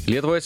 Lietuvoje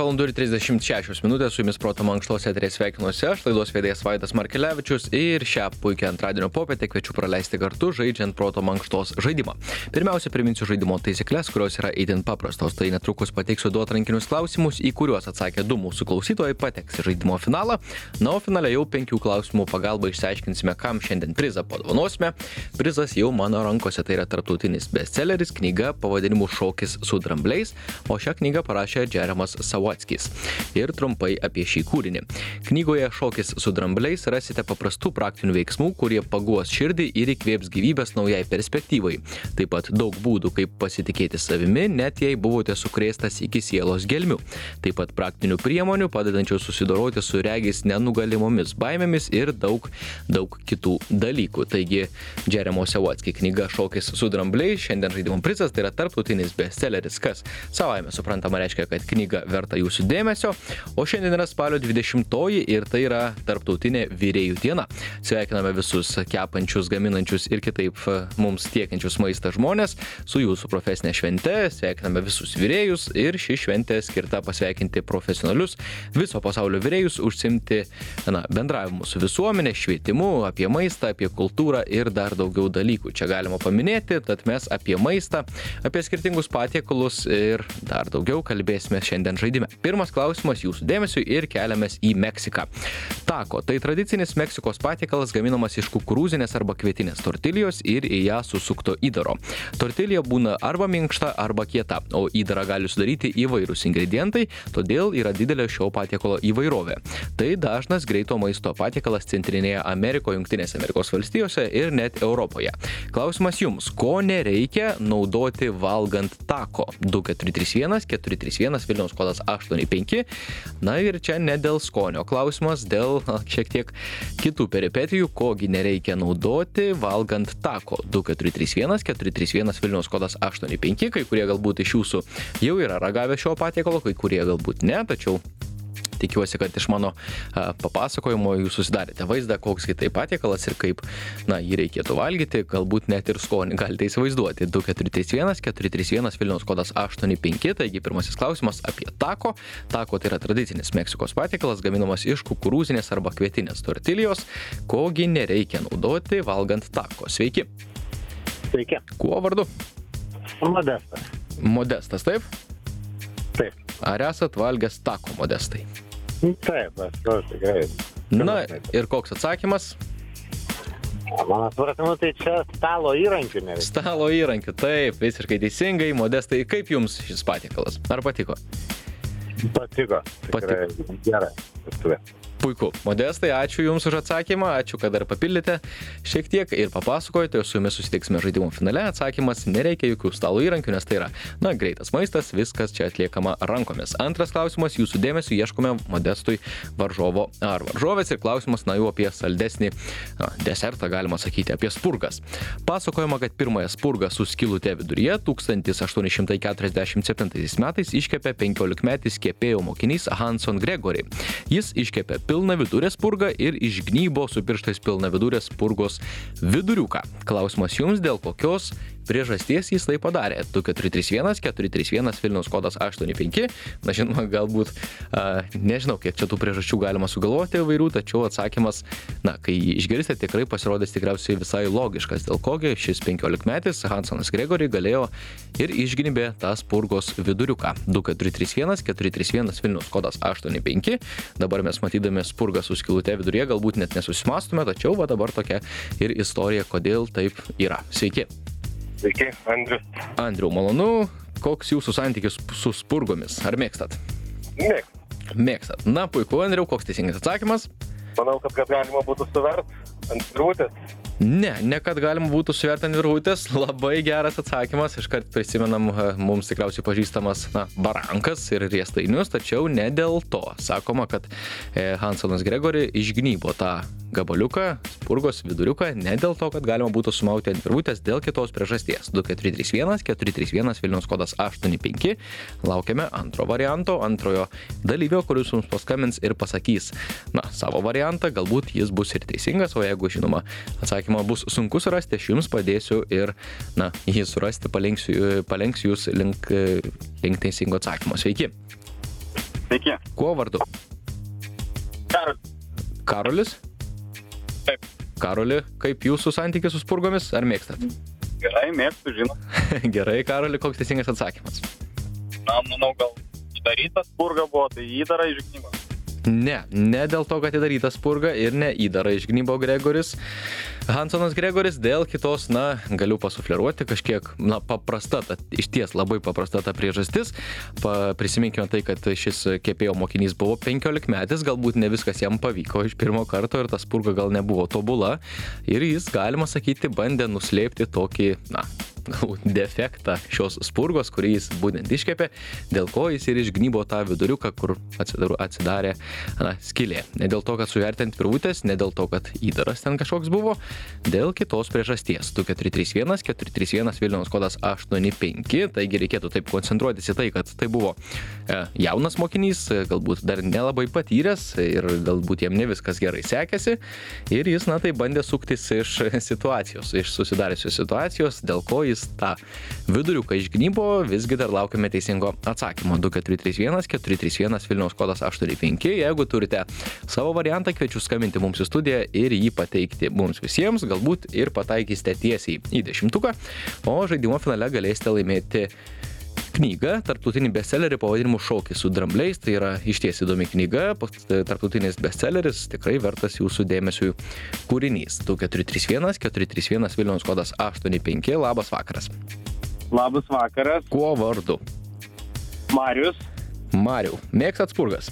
17:36 min. Su jumis Proto mankštos eteryje sveikinuosi aš, laidos vedėjas Vaidas Markelevičius ir šią puikią antradienio popietę kviečiu praleisti kartu žaidžiant Proto mankštos žaidimą. Pirmiausia, priminsiu žaidimo taisyklės, kurios yra itin paprastos. Tai netrukus pateiksiu du atrankinius klausimus, į kuriuos atsakę du mūsų klausytojai pateks į žaidimo finalą. Na, o finale jau 5 klausimų pagalba išsiaiškinsime, kam šiandien prizą padovanosime. Prizas jau mano rankose, tai yra tarptautinis bestselleris, knyga pavadinimu Šokis su drambliais, o šią knygą parašė Džeremas Sawackis. Ir trumpai apie šį kūrinį. Knygoje Šokis su drambliais rasite paprastų praktinių veiksmų, kurie paguos širdį ir įkvėps gyvybės naujai perspektyvai. Taip pat daug būdų, kaip pasitikėti savimi, net jei buvote sukrėstas iki sielos gelmių. Taip pat praktinių priemonių, padedančių susidoroti su regis nenugalimomis baimėmis ir daug kitų dalykų. Taigi, Džeremo Sawackio knyga Šokis su drambliais, šiandien žaidimo prizas, tai yra tarptautinis bestselleris, kas savaime suprantama reiškia, kad knyga verta jūsų dėmesio, o šiandien yra spalio 20 ir tai yra tarptautinė virėjų diena. Sveikiname visus kepančius, gaminančius ir kitaip mums tiekiančius maistą žmonės su jūsų profesinė švente, sveikiname visus virėjus ir ši šventė skirta pasveikinti profesionalius viso pasaulio virėjus, užsimti bendravimu su visuomenė, švietimu, apie maistą, apie kultūrą ir dar daugiau dalykų. Čia galima paminėti, tad mes apie maistą, apie skirtingus patiekalus ir dar daugiau kalbėsime šiandien žaidime. Pirmas klausimas jūsų dėmesiui ir keliamės į Meksiką. Tako, tai tradicinis Meksikos patiekalas gaminamas iš kukurūzinės arba kvietinės tortilijos ir į ją susukto įdaro. Tortilija būna arba minkšta, arba kieta, o įdarą gali sudaryti įvairūs ingredientai, todėl yra didelė šio patiekalo įvairovė. Tai dažnas greito maisto patiekalas Centrinėje Amerikoje, Jungtinėse Amerikos valstijose ir net Europoje. Klausimas jums, ko nereikia naudoti valgant tako? 2431 431 Vilniaus kodas 85. Na ir čia ne dėl skonio klausimas, dėl šiek tiek kitų peripetijų, kogi nereikia naudoti valgant tako. 2431 431 Vilniaus kodas 85. Kai kurie galbūt iš jūsų jau yra ragavę šio patiekalo, kai kurie galbūt ne, tačiau tikiuosi, kad iš mano papasakojimo jūs susidarėte vaizdą, koks tai patiekalas ir kaip jį reikėtų valgyti, galbūt net ir skonį galite įsivaizduoti. 2431 431 Vilniaus kodas 85, taigi pirmasis klausimas apie tako. Tako tai yra tradicinis Meksikos patiekalas, gaminamas iš kukurūzinės arba kvietinės tortilijos, kogi nereikia naudoti valgant tako. Sveiki. Sveiki. Kuo vardu? Modestas. Modestas, taip? Taip. Ar esat valgęs tako, Modestai? Taip, aš tikrai. Na, ir koks atsakymas? Mano supratimu, tai čia stalo įrankių nereikia. Stalo įrankių, taip, visiškai teisingai. Modestai, kaip jums šis patiekalas? Ar patiko? Patiko. Tikrai gerai. Puiku. Modestai, ačiū Jums už atsakymą, ačiū, kad dar papildėte šiek tiek ir papasakojate, su Jumis susitiksime žaidimo finale. Atsakymas, nereikia jokių stalo įrankių, nes tai yra, greitas maistas, viskas čia atliekama rankomis. Antras klausimas, jūsų dėmesio ieškome Modestui varžovo ar varžovės ir klausimas, jau apie saldesnį desertą, galima sakyti, apie spurgas. Pasakojama, kad pirmąją spurgą su skylute viduryje 1847 metais iškepė 15-metis kepėjo mokinys Hanson Gregory. Jis iškepė pilną vidurę spurgą ir išgnybo su pirštais pilną vidurę spurgos viduriuką. Klausimas jums, dėl kokios priežasties jis tai padarė. 2431 431 Vilniaus kodas 85. Na, žinoma, galbūt nežinau, kiek čia tų priežasčių galima sugalvoti įvairių, tačiau atsakymas, kai išgirsite, tikrai pasirodys tikriausiai visai logiškas, dėl kogi šis 15-metis Hansonas Gregory galėjo ir išgnybė tą spurgos viduriuką. 2431 431 Vilniaus kodas 85. Dabar mes matydami spurgą su skylute viduryje galbūt net nesusimastume, tačiau dabar tokia ir istorija, kodėl taip yra. Sveiki. Sveiki, Andrius. Andriau, malonu. Koks jūsų santykis su spurgomis? Ar mėgstat? Mėgstat. Na, puiku, Andriau, koks teisingas atsakymas? Manau, kad galima būtų suvert ant virvutės. Ne, kad galima būtų suvert ant virvutės. Labai geras atsakymas. Iškart prisimenam mums tikriausiai pažįstamas barankas ir riestainius, tačiau ne dėl to. Sakoma, kad Hansonas Gregory išgnybo tą gabaliuką, spurgos viduriuką, ne dėl to, kad galima būtų sumauti ant virvutės, dėl kitos priežasties. 2431 431 Vilniaus kodas 85. Laukiame antro varianto, antrojo dalyvio, kuris mums paskambins ir pasakys savo variantą, galbūt jis bus ir teisingas, o jeigu, žinoma, atsakymą bus sunku surasti, aš jums padėsiu ir, jį surasti, palenksiu jūs link teisingo atsakymo. Sveiki. Sveiki. Kuo vardu? Karolis? Taip. Karoli, kaip jūsų santykis su spurgomis? Ar mėgstat? Gerai, mėgstu, žinot. Gerai, Karoli, koks teisingas atsakymas? Na, manau, gal įdarytas spurga buvo, tai įdara išgnyba. Ne dėl to, kad įdarytas spurga ir ne įdara išgnybo Gregoris. Hansonas Gregoris dėl kitos, galiu pasufleruoti kažkiek, paprasta, išties labai paprasta ta priežastis. Prisiminkime tai, kad šis kepėjo mokinys buvo 15 metais, galbūt ne viskas jam pavyko iš pirmo karto ir ta spurga gal nebuvo tobula. Ir jis, galima sakyti, bandė nuslėpti tokį, galbūt defektą šios spurgos, kurį jis būtent iškepė, dėl ko jis ir išgnybo tą viduriuką, kur atsidarė skylė. Ne dėl to, kad suvertinti virvutės, ne dėl to, kad įdaras ten kažkoks buvo, dėl kitos priežasties. 2431 Vilniaus kodas 85, taigi reikėtų taip koncentruotis į tai, kad tai buvo jaunas mokinys, galbūt dar nelabai patyręs ir galbūt jam ne viskas gerai sekėsi ir jis, tai bandė suktis iš situacijos, iš susidariusios situacijos, dėl ko jis tą viduriuką išgnybo, visgi dar laukiame teisingo atsakymo. 2431 Vilniaus kodas 85. Jeigu turite savo variantą, kviečiu skambinti mums į studiją ir jį pateikti mums visiems, galbūt ir pataikysite tiesiai į 10, o žaidimo finale galėsite laimėti knygą, tarptautinį bestsellerį pavadinimu Šokis su drambliais. Tai yra išties įdomi knyga, tarptautinis bestselleris, tikrai vertas jūsų dėmesių kūrinys. 2431 Vilniaus kodas 85. Labas vakaras. Labas vakaras. Kuo vardu? Marius. Mariau, mėgstat spurgas?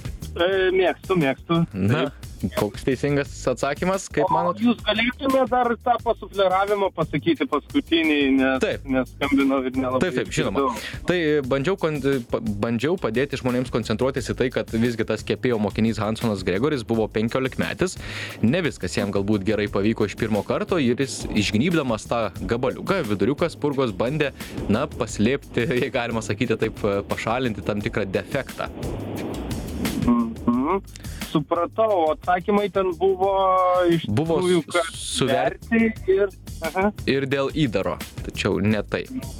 Mėgstu. Na, koks teisingas atsakymas, kaip manot? Jūs galėtume dar tą pasufleravimą pasakyti paskutinį, nes skambinau ir nelabai. Taip, žinoma. Tai bandžiau padėti žmonėms koncentruotis į tai, kad visgi tas kepėjo mokinys Hansonas Gregoris buvo 15 metais. Ne viskas jam galbūt gerai pavyko iš pirmo karto ir jis išgnybdamas tą gabaliuką, viduriuką spurgos bandė, paslėpti, jei galima sakyti taip, pašalinti tam tikrą defektą. Supratau, atsakymai ten buvo iš tikrųjų, kad suverti ir dėl įdaro, tačiau ne tai.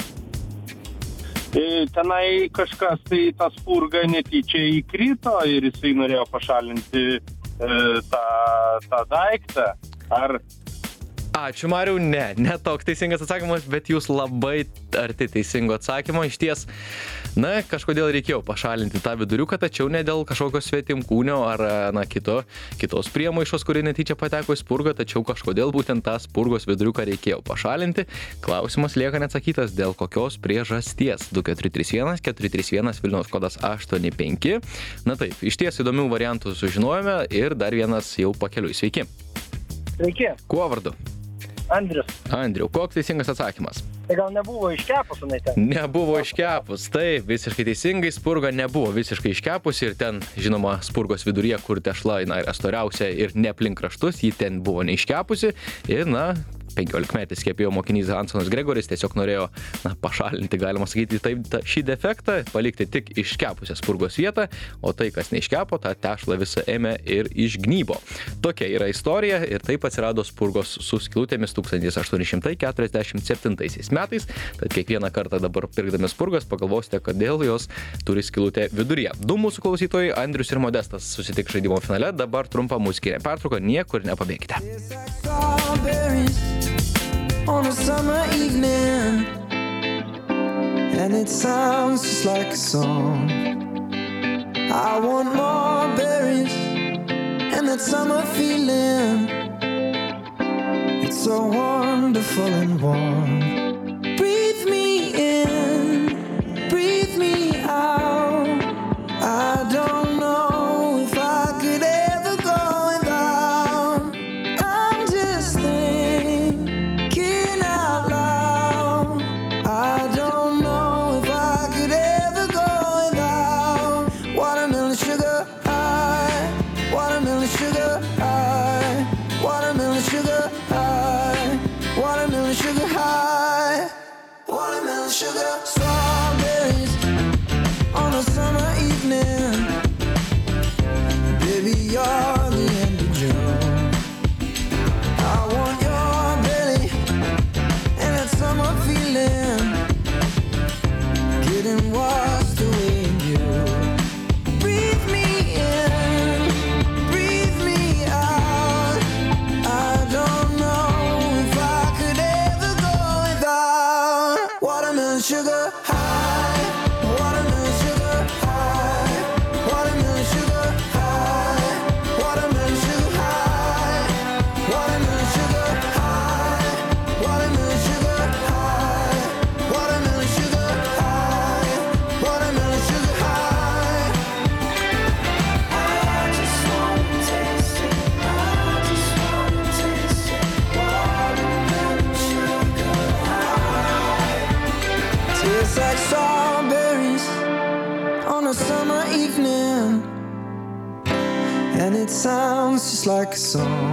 Tenai kažkas tai tą spurgą netyčia įkrito ir jisai norėjo pašalinti tą daiktą. Ar... Ačiū, Mariau, ne toks teisingas atsakymas, bet jūs labai arti teisingo atsakymo. Išties, kažkodėl reikėjo pašalinti tą viduriuką, tačiau ne dėl kažkokio svetimkūnio ar kitos priemaišos, kuri netyčia pateko į spurgą, tačiau kažkodėl būtent tą spurgos viduriuką reikėjo pašalinti. Klausimas lieka neatsakytas, dėl kokios priežasties. 2431 Vilniaus kodas 85. Taip, išties įdomių variantų sužinojome ir dar vienas jau pakeliui. Sveiki. Sveiki. Kuo vardu? Andriu, koks teisingas atsakymas? Tai gal nebuvo iškepus, Nebuvo iškepus, taip, visiškai teisingai, spurga nebuvo visiškai iškepus ir ten, žinoma, spurgos viduryje, kur tešla yra storiausia ir ne aplink kraštus, ji ten buvo neiškepusi ir, 15-metis kepėjo mokinys Hansonas Gregoris tiesiog norėjo pašalinti, galima sakyti, šį defektą, palikti tik iškepusią spurgos vietą, o tai, kas neiškepo, tą tešlą visą ėmė ir išgnybo. Tokia yra istorija ir taip atsirado spurgos su skylutėmis 1847 metais, tad kiekvieną kartą dabar pirkdami spurgas pagalvosite, kodėl jos turi skylutę viduryje. Du mūsų klausytojai, Andrius ir Modestas, susitiks žaidimo finale, dabar trumpa muzikinė pertrauka, niekur nepabėkite. On a summer evening, and it sounds just like a song. I want more berries and that summer feeling. It's so wonderful and warm. Breathe me in, breathe me out. I don't know if I could ever go without. I'm just thinking out loud. I don't know if I could ever go without watermelon sugar high, watermelon sugar high, watermelon sugar high, watermelon sugar high. on a summer evening, and it sounds just like a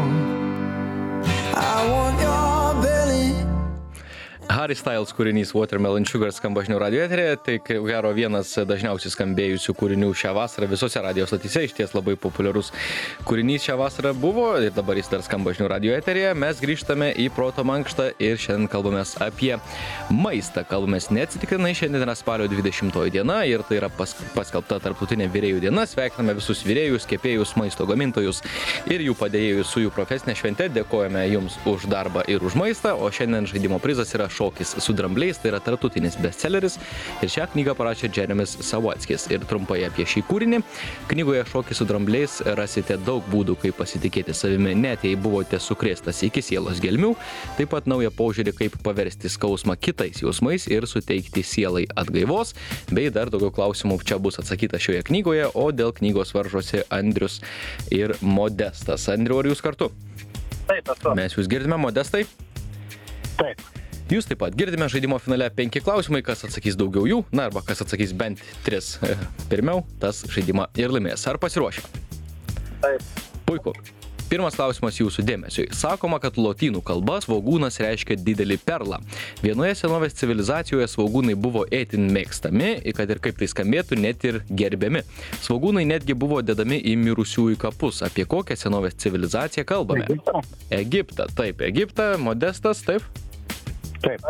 song. I want your belly. Harry Styles kūrinys Watermelon Sugar skamba žinių radijo eteryje, tai ko gero vienas dažniausiai skambėjusių kūrinių šią vasarą visose radijo stotyse, išties labai populiarus kūrinys šią vasarą buvo ir dabar jis dar skamba žinių radijo eteryje. Mes grįžtame į Proto mankštą ir šiandien kalbamės apie maistą. Kalbamės neatsitiktinai, šiandien yra spalio 20 diena ir tai yra paskelbta tarptautinė virėjų diena. Sveikiname visus virėjus, kepėjus, maisto gamintojus ir jų padėjėjus su jų profesinė švente. Dėkojame jums už darbą ir už maistą, o šiandien žaidimo prizas yra Šokis su drambliais, tai yra tarptautinis bestselleris ir šią knygą parašė Jeremis Sawackis. Ir trumpai apie šį kūrinį. Knygoje Šokis su drambliais rasite daug būdų, kaip pasitikėti savimi, net jei buvote sukrėstas iki sielos gelmių, taip pat naują požiūrį, kaip paversti skausmą kitais jausmais ir suteikti sielai atgaivos, bei dar daugiau klausimų čia bus atsakyta šioje knygoje, o dėl knygos varžosi Andrius ir Modestas. Andriu, ar jūs kartu? Taip, esu. Mes jūs girdime, Modestai? Taip. Jūs taip pat girdime žaidimo finale 5 klausimai, kas atsakys daugiau jų, na arba kas atsakys bent 3 pirmiau, tas žaidimą ir laimės. Ar pasiruošę? Taip. Puiku. Pirmas klausimas jūsų dėmesiui. Sakoma, kad lotynų kalba svogūnas reiškia didelį perlą. Vienoje senovės civilizacijoje svogūnai buvo itin mėgstami, kad ir kaip tai skambėtų, net ir gerbiami. Svogūnai netgi buvo dedami į mirusiųjų kapus. Apie kokią senovės civilizaciją kalbame? Egiptą. Taip, Egiptą. Modestas, taip? Taip.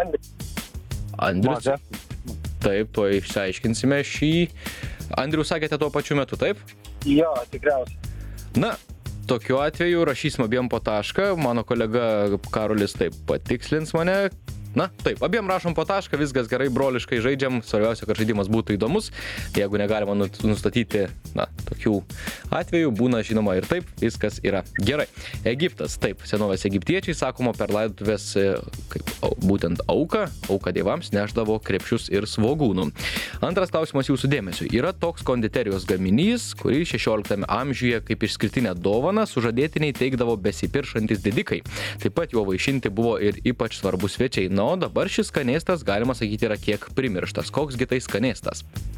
Andrius. Taip, to išsiaiškinsime šį. Andrius, sakėte tuo pačiu metu, taip? Jo, tikriausiai. Na, tokiu atveju rašysim abiem po tašką. Mano kolega Karolis taip patikslins mane. Na, taip, abiem rašom po tašką, viskas gerai, broliškai žaidžiam. Svarbiausia, kad žaidimas būtų įdomus. Jeigu negalima nustatyti, na, tokių atvejų, būna žinoma ir taip, viskas yra gerai. Egiptas, taip, senovės egiptiečiai, sakoma, per laidotuvės, kaip būtent auką dievams nešdavo krepšius ir svogūnų. Antras klausimas jūsų dėmesiui. Yra toks konditerijos gaminys, kurį 16 amžiuje kaip išskirtinę dovaną sužadėtiniai teikdavo besipiršantis didikai. Taip pat juo vaišinti buvo ir ypač svarbus svečiai. Na, o dabar šis skanėstas, galima sakyti, yra kiek primirštas. Koksgi tai skanėstas?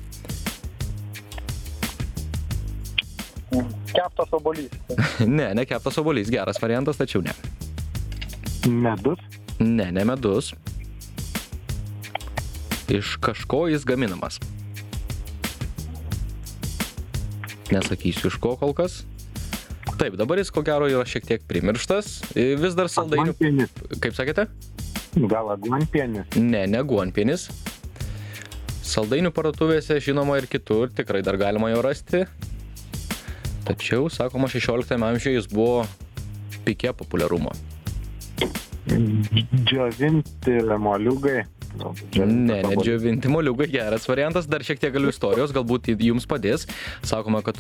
Keptas obuolys. Ne keptas obuolys. Geras variantas, tačiau ne. Medus. Ne medus. Iš kažko jis gaminamas. Nesakysiu iš ko kol kas. Taip, dabar jis ko gero yra šiek tiek primirštas. Vis dar saldainių. Aguonpienis. Kaip sakėte? Gal aguonpienis. Ne aguonpienis. Saldainių parduotuvėse žinoma ir kitur, tikrai dar galima jo rasti. Tačiau, sakoma, 16 amžiuje jis buvo pike populiarumo. Džiovinti moliūgai. Ne džiovinti moliūgai, geras variantas. Dar šiek tiek galiu istorijos, galbūt jums padės. Sakoma, kad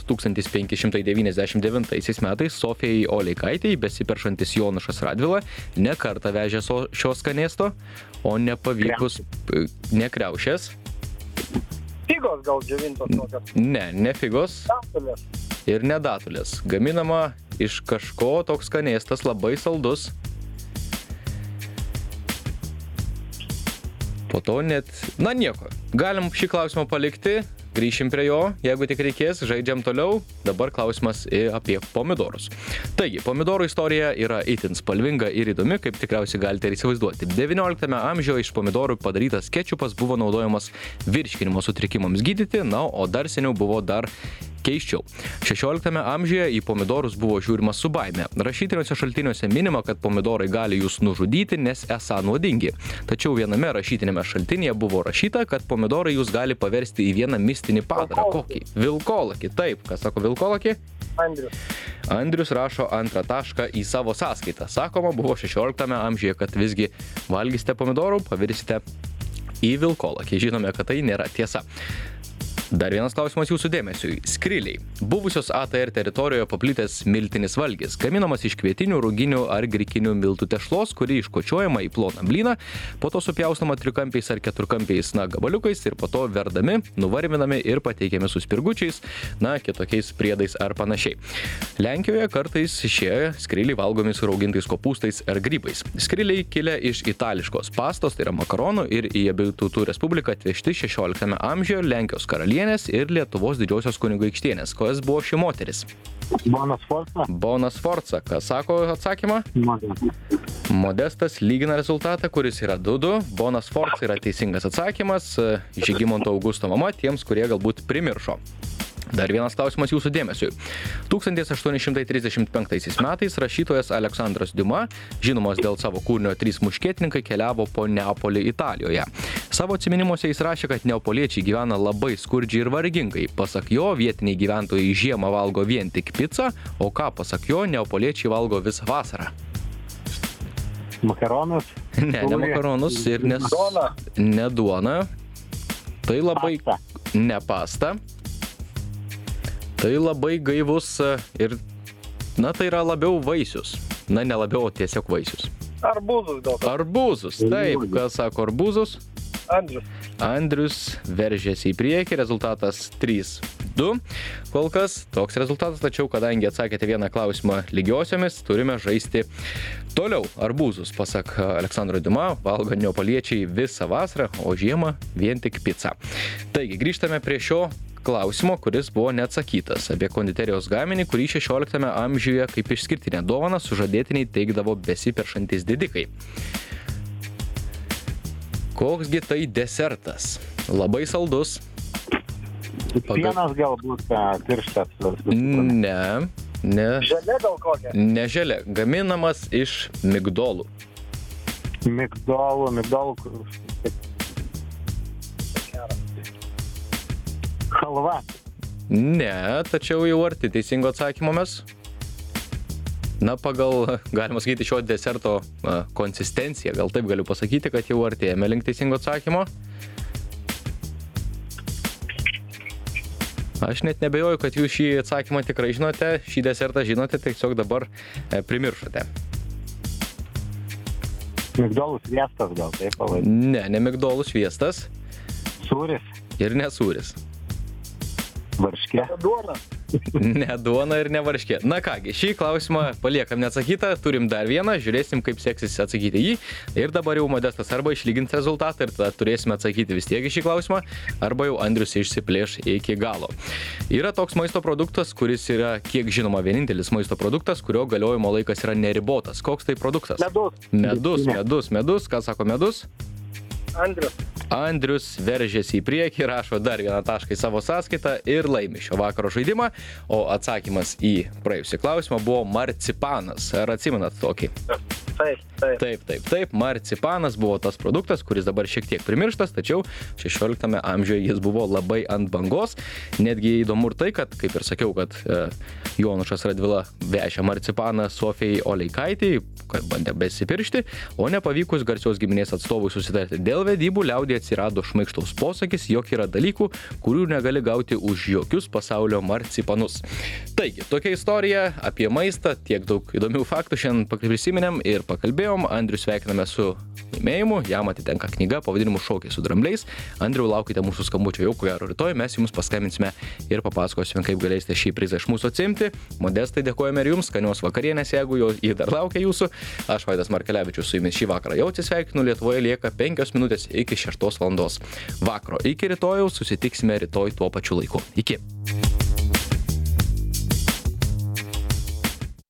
1599 metais Sofijai Oleikaitei besiperšantis Jonušas Radvila ne kartą vežė šio skanėsto, o nepavykus nekriaušės. Figos gal džiovintos tokios. Ne figos. Datulės. Ir nedatulės. Gaminama iš kažko, toks skanėstas labai saldus. Po to net, na nieko, galim šį klausimą palikti, grįšim prie jo, jeigu tik reikės, žaidžiam toliau. Dabar klausimas apie pomidorus. Taigi, pomidorų istorija yra itin spalvinga ir įdomi, kaip tikriausiai galite ir įsivaizduoti. 19 amžiuje iš pomidorų padarytas kečupas buvo naudojamas virškinimo sutrikimams gydyti, na, o dar seniau buvo dar keisčiau. 16 amžiuje į pomidorus buvo žiūrima su baime. Rašytiniuose šaltiniuose minima, kad pomidorai gali jūs nužudyti, nes esą nuodingi. Tačiau viename rašytinėme šaltinyje buvo rašyta, kad pomidorai jūs gali paversti į vieną mistinį padarą. Kokį? Vilkolakį. Taip, kas sako vilkolakį? Andrius rašo antrą tašką į savo sąskaitą. Sakoma, buvo 16 amžiuje, kad visgi valgysite pomidorų, pavirsite į vilkolakį. Žinome, kad tai nėra tiesa. Dar vienas klausimas jūsų dėmesiui. Skriliai. Buvusios ATR teritorijoje paplitęs miltinis valgis. Gaminamas iš kvietinių, ruginių ar grikinių miltų tešlos, kuri iškočiuojama į ploną blyną, po to supjaustoma trikampiais ar keturkampiais gabaliukais ir po to verdami, nuvarminami ir pateikiami su spirgučiais, kitokiais priedais ar panašiai. Lenkijoje kartais šie skriliai valgomi su raugintais kopūstais ar grybais. Skriliai kilę iš itališkos pastos, tai yra makaronų, ir į Abiejų Tautų Respubliką atvežti 16 amžiuje Lenkijos karalienė karalienės ir Lietuvos didžiosios kunigaikštienės. Kas buvo ši moteris? Bona Sforza. Bona Sforza. Kas sako atsakymą? Modestas lygina rezultatą, kuris yra 2-2. Bona Sforza yra teisingas atsakymas. Žygimanto Augusto mama tiems, kurie galbūt primiršo. Dar vienas klausimas jūsų dėmesiui. 1835 metais rašytojas Aleksandras Diuma, žinomas dėl savo kūrinio 3 muškietininkai, keliavo po Neapolį Italijoje. Savo atsiminimuose jis rašė, kad neapoliečiai gyvena labai skurdžiai ir vargingai. Pasak jo, vietiniai gyventojai žiemą valgo vien tik pizzą, o ką pasak jo, neapoliečiai valgo visą vasarą. Makaronus. Ne makaronus ir ne duona. Tai labai... Pasta. Ne pasta. Tai labai gaivus ir, tai yra labiau vaisius. Ne labiau, o tiesiog vaisius. Arbūzus gal. Arbūzus, taip, kas sako arbūzus? Andrius. Andrius veržėsi į priekį, rezultatas 3-2. Kol kas toks rezultatas, tačiau kadangi atsakėte vieną klausimą lygiosiomis, turime žaisti toliau. Arbūzus, pasak Aleksandro Diuma, valgo neapoliečiai visą vasarą, o žiemą vien tik pica. Taigi, grįžtame prie šio klausimo, kuris buvo neatsakytas apie konditerijos gaminį, kurį 16 amžiuje kaip išskirtinę dovaną sužadėtiniai teikdavo besiperšantis didikai. Koksgi tai desertas? Labai saldus. Pienas galbūt tirštas. Ne. Želė gal kokia? Ne želė. Gaminamas iš migdolų. Migdolų. Halva. Ne, tačiau jau arti teisingo atsakymo mes. Pagal, galima sakyti, šio deserto konsistenciją, gal taip galiu pasakyti, kad jau artėjame link teisingo atsakymo. Aš net nebejoju, kad jūs šį atsakymą tikrai žinote, šį desertą žinote, tiesiog dabar primiršote. Migdolų sviestas gal taip pavadinti. Ne migdolų sviestas. Sūris. Ir ne sūris. Varškė. Duona. Ne duona ir ne varškė. Na kągi, šį klausimą paliekam neatsakytą, turim dar vieną, žiūrėsim, kaip seksis atsakyti jį. Ir dabar jau Modestas arba išlygins rezultatą ir tada turėsime atsakyti vis tiek į šį klausimą, arba jau Andrius išsiplėš iki galo. Yra toks maisto produktas, kuris yra, kiek žinoma, vienintelis maisto produktas, kurio galiojimo laikas yra neribotas. Koks tai produktas? Medus. Ką sako medus? Andrius veržėsi į priekį, rašo dar vieną tašką į savo sąskaitą ir laimi šio vakaro žaidimą, o atsakymas į praėjusį klausimą buvo marcipanas. Ar atsimenat tokį? Taip. Marcipanas buvo tas produktas, kuris dabar šiek tiek primirštas, tačiau 16 amžiuje jis buvo labai ant bangos. Netgi įdomu ir tai, kad, kaip ir sakiau, kad Jonušas Radvila vežė marcipaną Sofijai Oleikaitei, kad bandė besipiršti, o nepavykus garsios giminės atstovui susitarti dėl vedybų, liaudyje atsirado šmaikštaus posakis, jog yra dalykų, kurių negali gauti už jokius pasaulio marcipanus. Taigi, tokia istorija apie maistą, tiek daug įdomių faktų šiandien prisiminėm ir pakalbėjom. Andrių sveikiname su laimėjimu, jam atitenka knyga pavadinimu Šokiai su drambliais. Andriau, laukite mūsų skambučio jau ko gero rytoj, mes jums paskambinsime ir papasakosime, kaip galėsite šį prizą iš mūsų atsimti. Modestai dėkojame ir jums, skanios vakarienės, jeigu jį dar laukia jūsų. Aš Vaidas Markelevičius su jumis šį vakarą jau atsisveikinu, Lietuvoje lieka 5 minutės iki 6 valandos vakaro. Iki rytojaus, susitiksime rytoj tuo pačiu laiku. Iki.